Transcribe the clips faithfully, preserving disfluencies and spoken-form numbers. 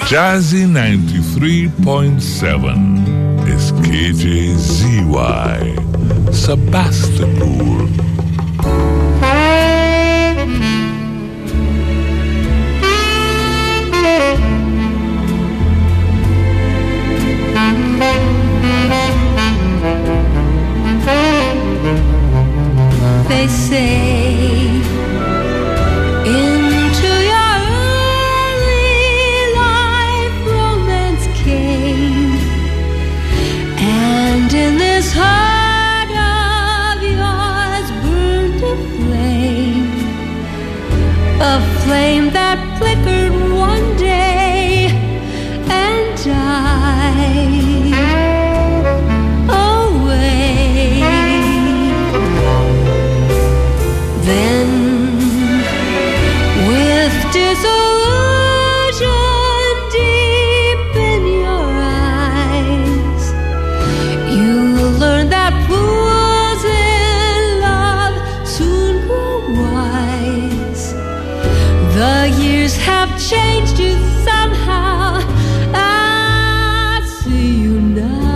Jazzy ninety-three point seven is K J Z Y, Sebastopol. They say into your early life romance came, and in this heart of yours burned a flame, a flame that flickered one day and died away. Then, with disillusion deep in your eyes, you learn that fools in love soon grow wise. The years have changed you somehow. I see you now.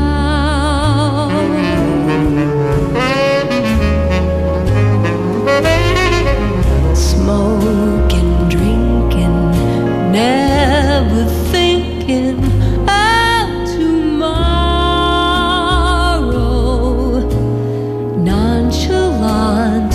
Smoking, drinking, never thinking of tomorrow. Nonchalant,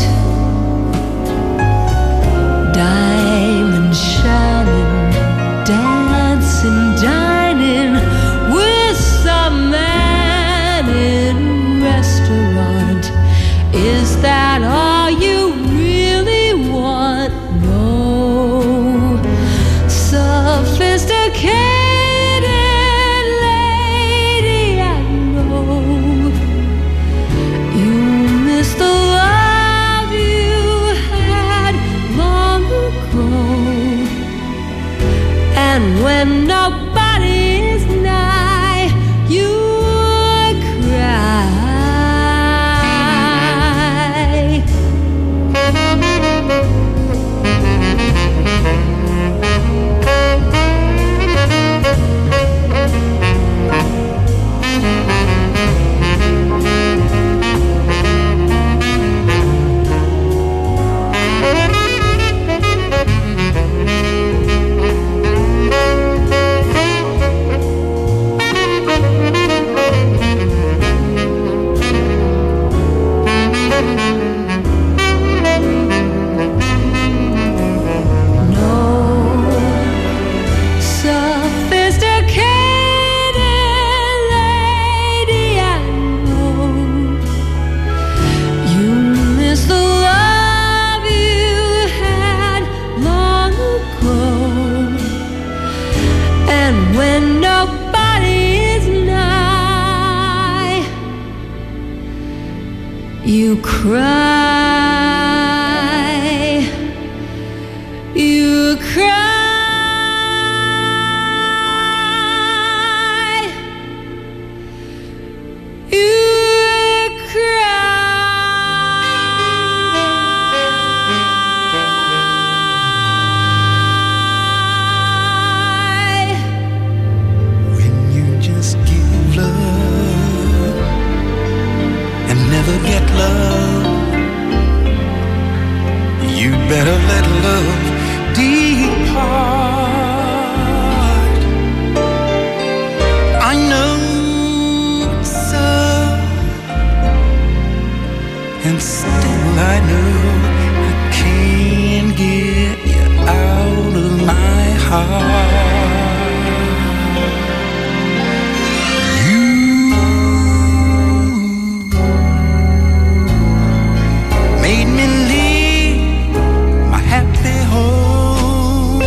diamond shining, dancing, dining with some man in a restaurant. Is that all you really want? No. Sophisticated lady, I know you miss the love you had long ago. And when nobody is nigh, you cry. You cry, you cry. Better let love depart. I know it's so, and still I know I can't get you out of my heart. You made me leave happy home.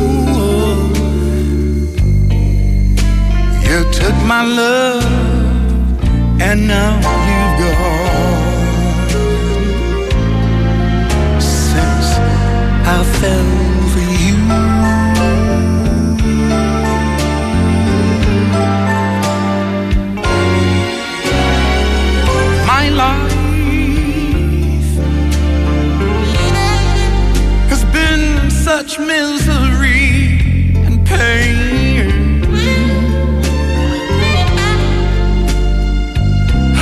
You took my love and now you've gone. Since I fell for you, my life such misery and pain.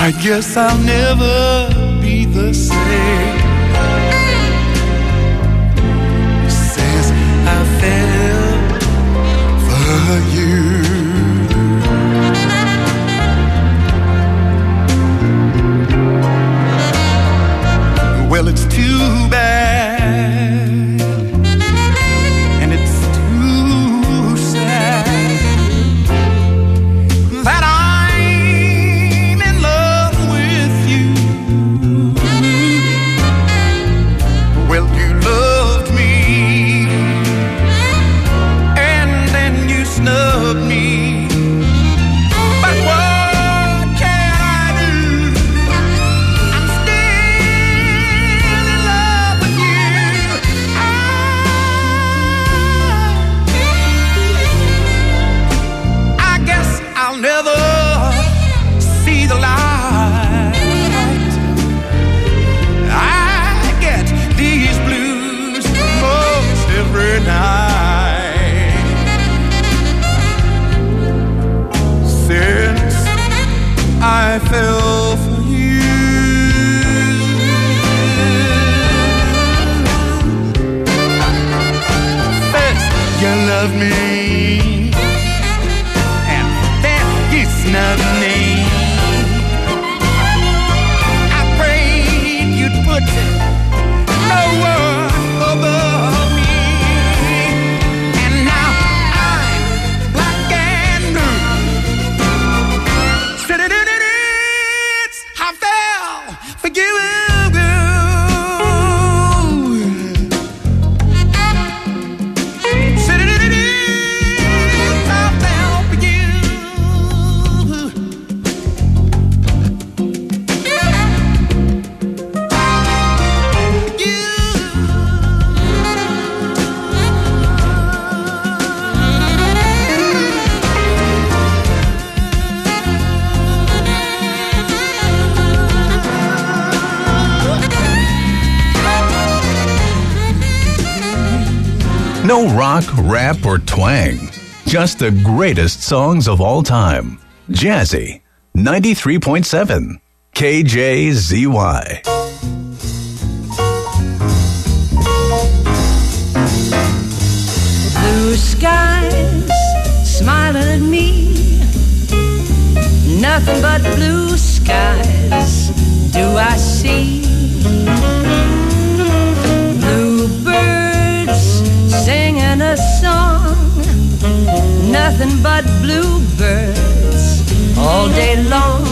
I guess I'll never be the same. Since I fell for you. Well, it's too bad, and it's too sad that I'm in love with you. Well, you loved me, and then you snubbed me. But what can I do? I'm still in love with you. I, I guess I'll never see the light. I get these blues most every night since I fell for you. First you love me, and then you snub me. I prayed you'd put no one above me, and now I'm black and blue. Sit-it-it-it, I fell for you. Sit-it-it-it, I fell for you. No rock, rap, or twang. Just the greatest songs of all time. Jazzy, ninety-three point seven, K J Z Y. Blue skies smiling at me, nothing but blue skies do I see. Bluebirds singing a song, nothing but bluebirds all day long.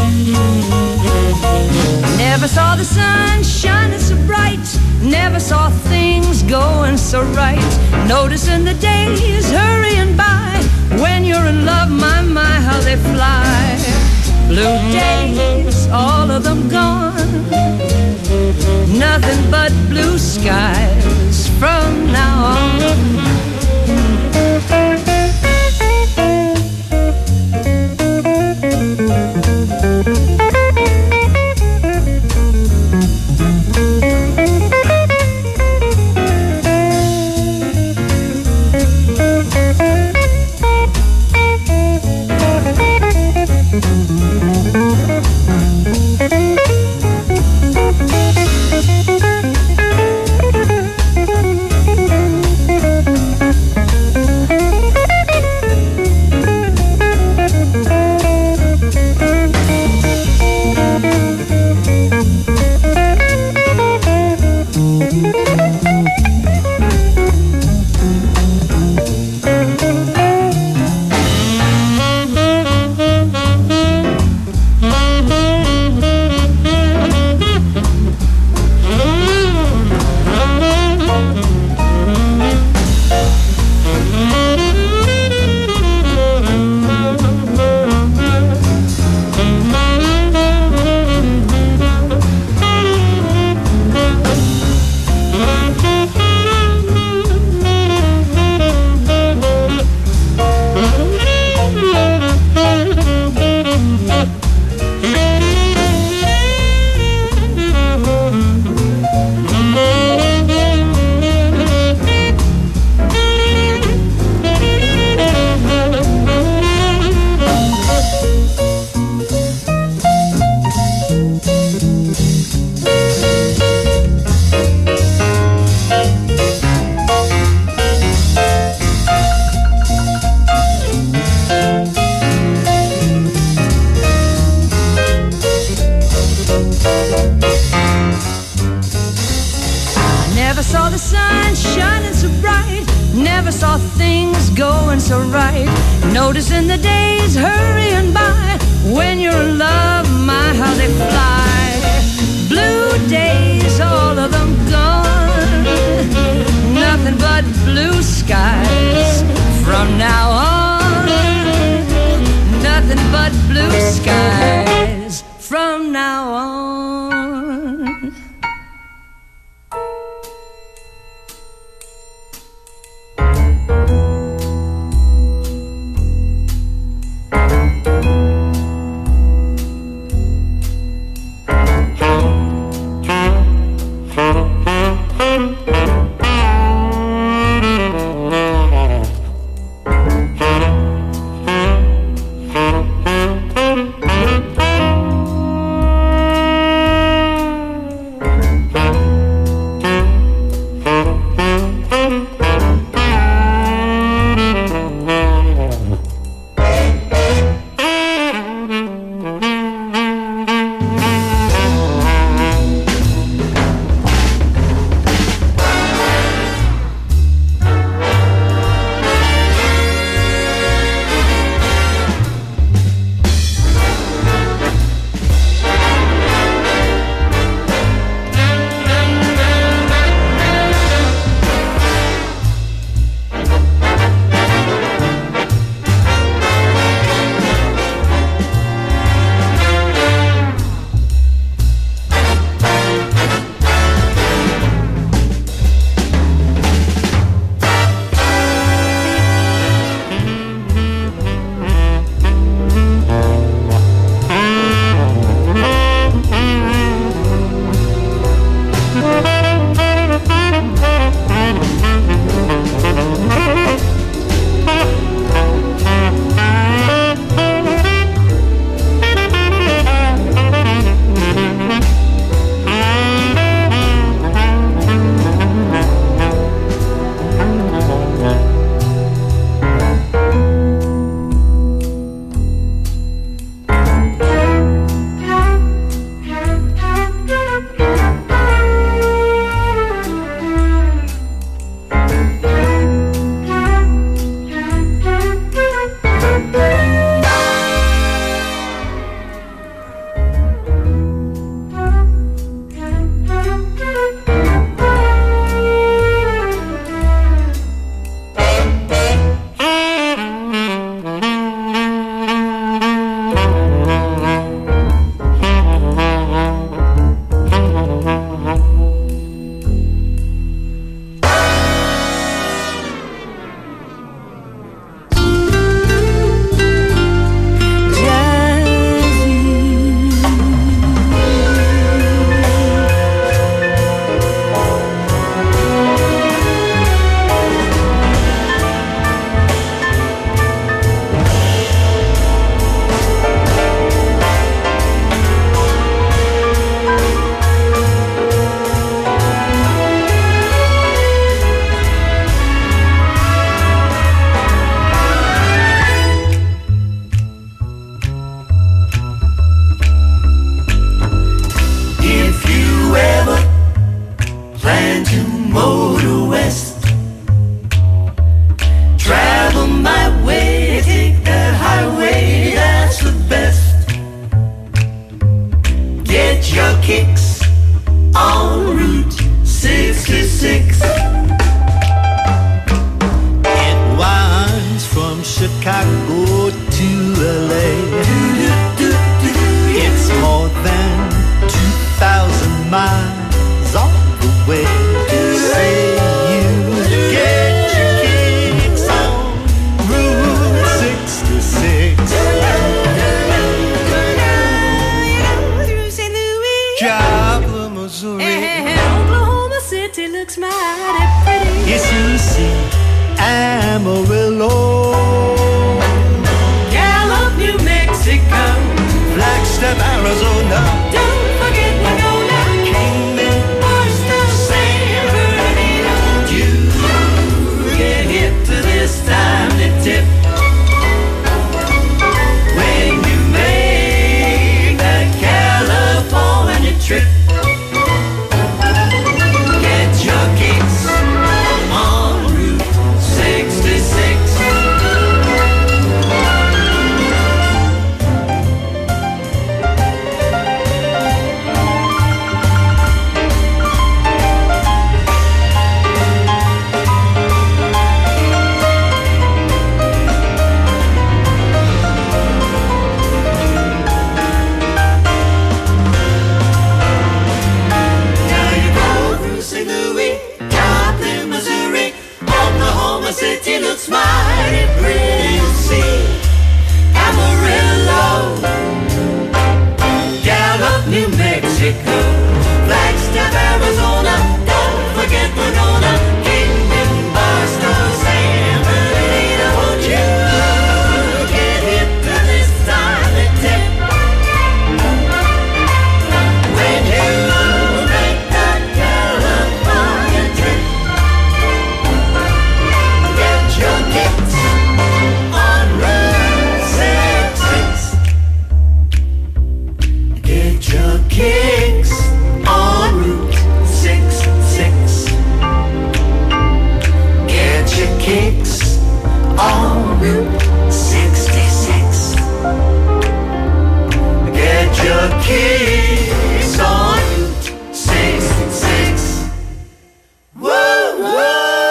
Never saw the sun shining so bright, never saw things going so right. Noticing the days hurrying by, when you're in love, my, my, how they fly. Blue days, all of them gone, nothing but blue skies from now on. Never saw the sun shining so bright, never saw things going so right. Noticing the days hurrying by, when you're in love, my how they fly. Blue days, all of them gone, nothing but blue skies from now on. Nothing but blue skies from now on. Chicago to L A. It's more than two thousand miles all the way. Say you get your kicks on Route sixty-six. Joplin, Missouri. And Oklahoma City looks mighty pretty. Yes, you see Amarillo, Gallup, New Mexico, Flagstaff, Arizona. Don't forget Winona, Kingman, Barstow, San Bernardino. You get hip to this time to tip when you make that California trip. Get your Oklahoma City looks mighty pretty. You see Amarillo, Gallup, New Mexico, Flagstaff, Arizona, don't forget Winona, Kingman, Barstow, San Bernardino. Won't you get hip to this time and tip when you make that California trip? Get your kicks on Route six six. Get your kicks on Route six six. Get your kicks on Route sixty-six. Get your kicks on Route sixty-six. Woo, woo!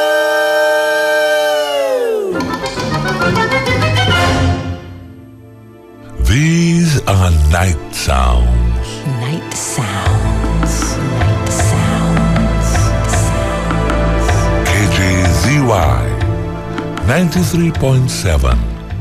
These are night sounds. Night sounds. Night sounds. Sounds. K J Z Y ninety-three point seven.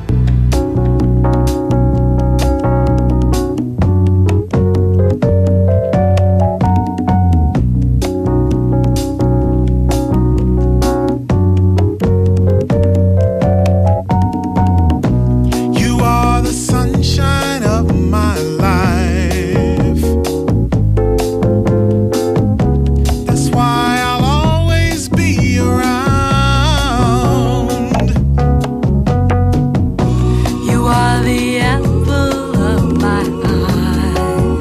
You are the sunshine of my life. That's why I'll always be around. You are the apple of my eye.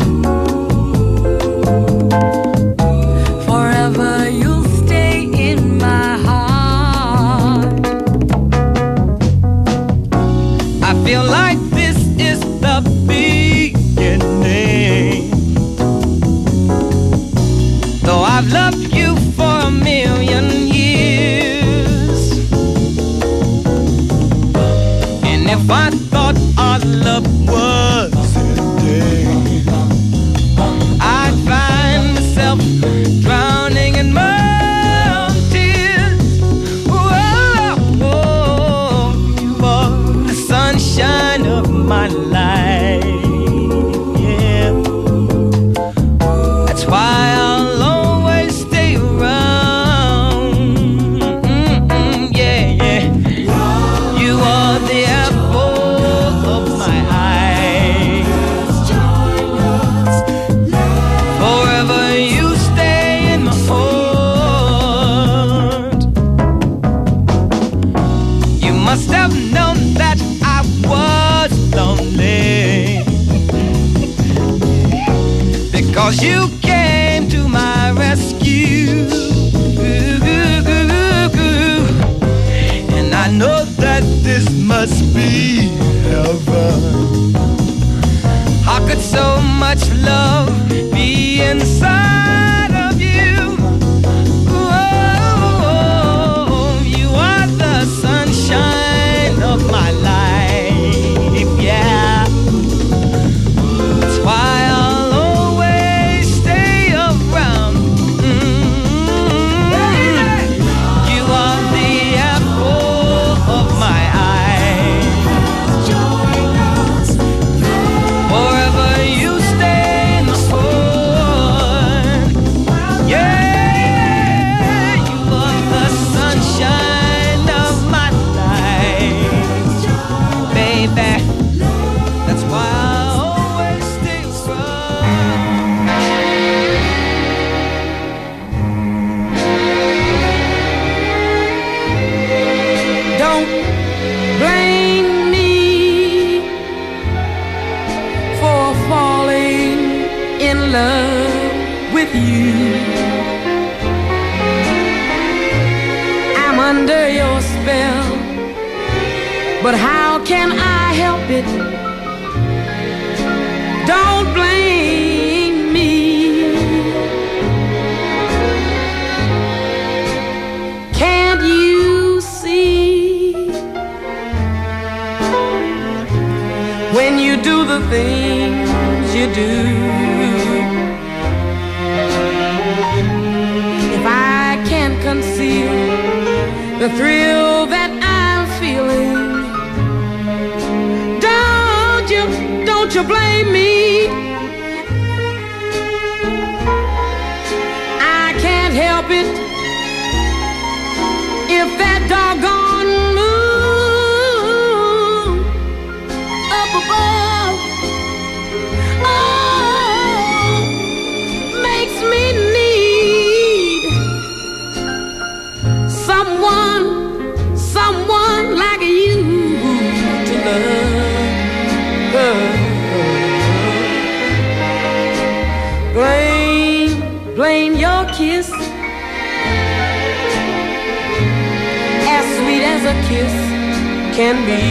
Forever you'll stay in my heart. I feel like this is the beginning. Though I've loved you for a million years. And if I thought our love was ending, I'd find myself drowning in my own tears. Whoa, whoa, you are the sunshine of my life. Yeah, that's why I'll always stay around. Mm-mm, yeah, yeah. You are the apple of my eye. Forever you stay in my heart. You must have known that I was lonely, because you came to my rescue. And I know that this must be heaven. How could so much love be inside of you? Oh, you are the sunshine of my life, yeah. That's why I'll always stay around. Mm. You are the apple of my eye. Forever you stay in my heart. Yeah, you are the sunshine of my life, baby. That's why I always stay around. Don't blame me for falling in love with you. I'm under your spell, but how can I help it? Don't blame me. Can't you see when you do the things you do? If I can't conceal the thrill that I'm feeling. Don't you, don't you blame me. I can't help it if that doggone moon up above, oh, makes me need someone, someone like you to love. Blame, blame your kiss, as sweet as a kiss can be,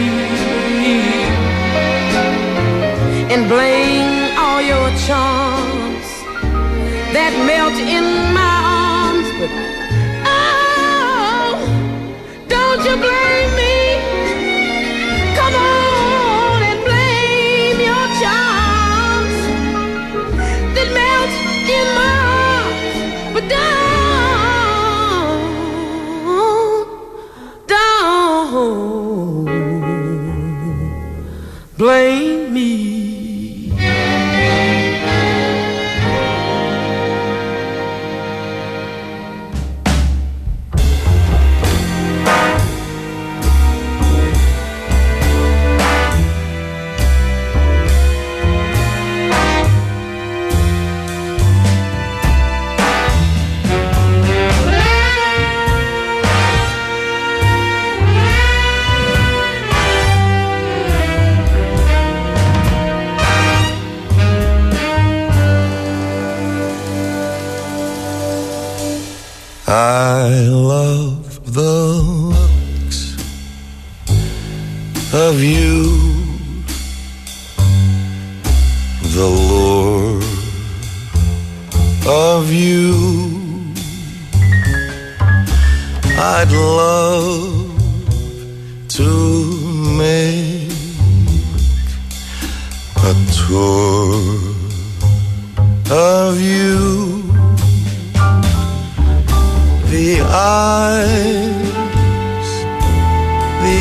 and blame all your charms that melt in my arms. But oh, don't you blame me. Come on and blame your charms that melt in my arms. But don't, don't blame me. I love the looks of you, the lure of you. I'd love to make a tour of you. The eyes, the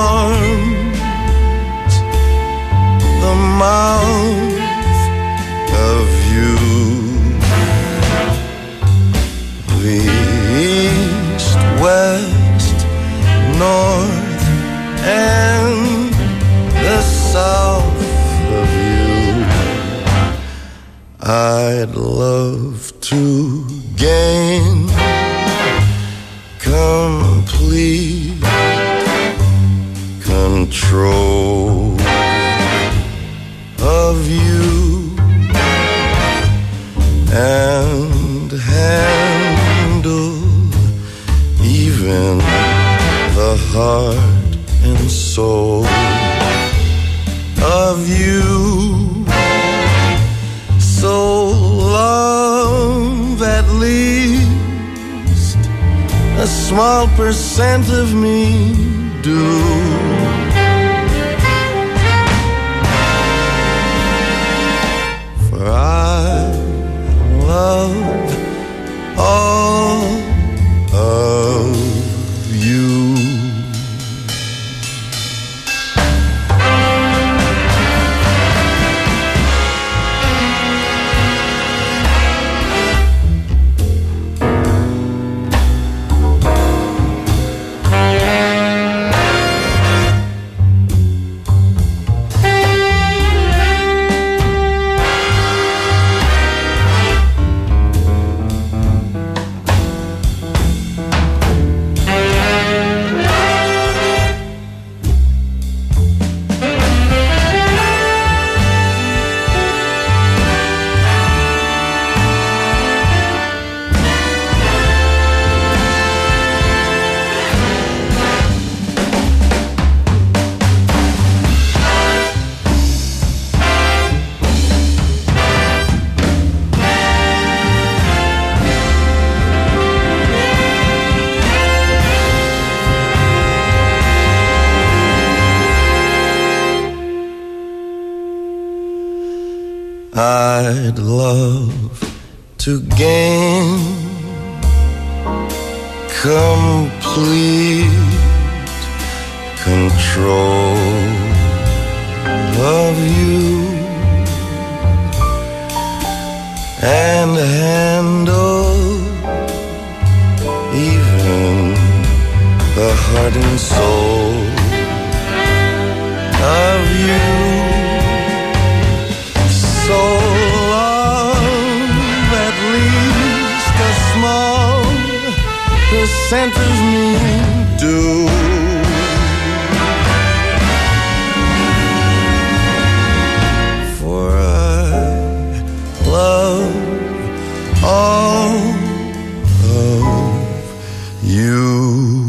arms, the mouth of you, the east, west, north, and the south of you. I'd love to gain complete control of you and handle even the heart and soul of you. So love at least a small percent of me do. For I love all of you. I'd love to gain complete control of you and handle even the heart and soul of you. So love at least a small percent of me. Do for I love all of you.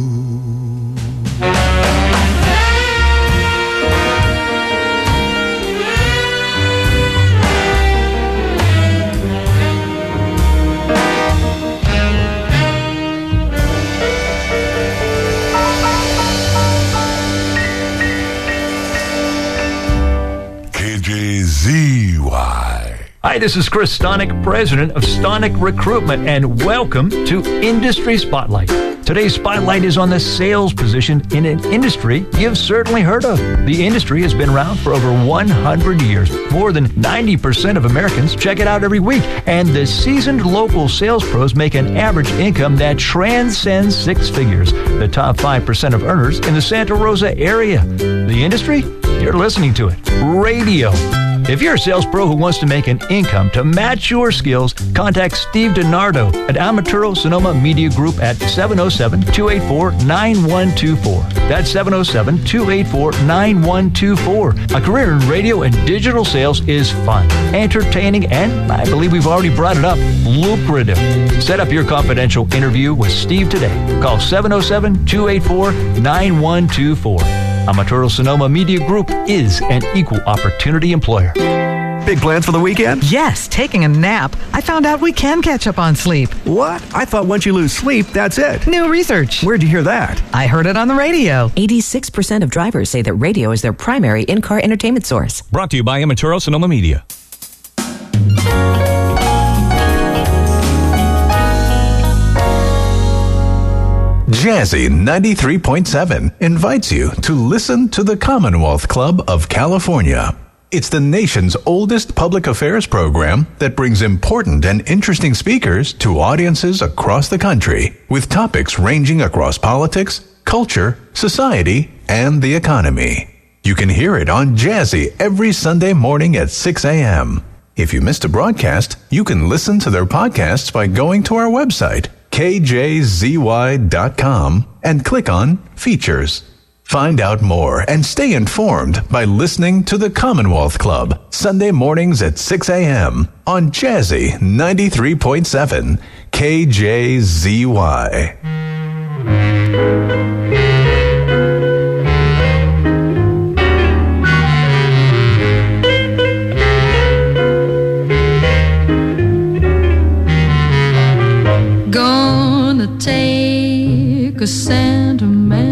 Z Y. Hi, this is Chris Stonick, president of Stonick Recruitment, and welcome to Industry Spotlight. Today's spotlight is on the sales position in an industry you've certainly heard of. The industry has been around for over one hundred years. More than ninety percent of Americans check it out every week, and the seasoned local sales pros make an average income that transcends six figures. The top five percent of earners in the Santa Rosa area. The industry? You're listening to it. Radio. If you're a sales pro who wants to make an income to match your skills, contact Steve DiNardo at Amaturo Sonoma Media Group at seven oh seven, two eight four, nine one two four. That's seven oh seven, two eight four, nine one two four. A career in radio and digital sales is fun, entertaining, and I believe we've already brought it up, lucrative. Set up your confidential interview with Steve today. Call seven oh seven, two eight four, nine one two four. Amaturo Sonoma Media Group is an equal opportunity employer. Big plans for the weekend? Yes, taking a nap. I found out we can catch up on sleep. What? I thought once you lose sleep, that's it. New research. Where'd you hear that? I heard it on the radio. eighty-six percent of drivers say that radio is their primary in-car entertainment source. Brought to you by Amaturo Sonoma Media. Jazzy ninety-three point seven invites you to listen to the Commonwealth Club of California. It's the nation's oldest public affairs program that brings important and interesting speakers to audiences across the country with topics ranging across politics, culture, society, and the economy. You can hear it on Jazzy every Sunday morning at six a.m. If you missed a broadcast, you can listen to their podcasts by going to our website, K J Z Y dot com, and click on Features. Find out more and stay informed by listening to the Commonwealth Club, Sunday mornings at six a.m. on Jazzy ninety-three point seven, K J Z Y. Gonna take a sentimental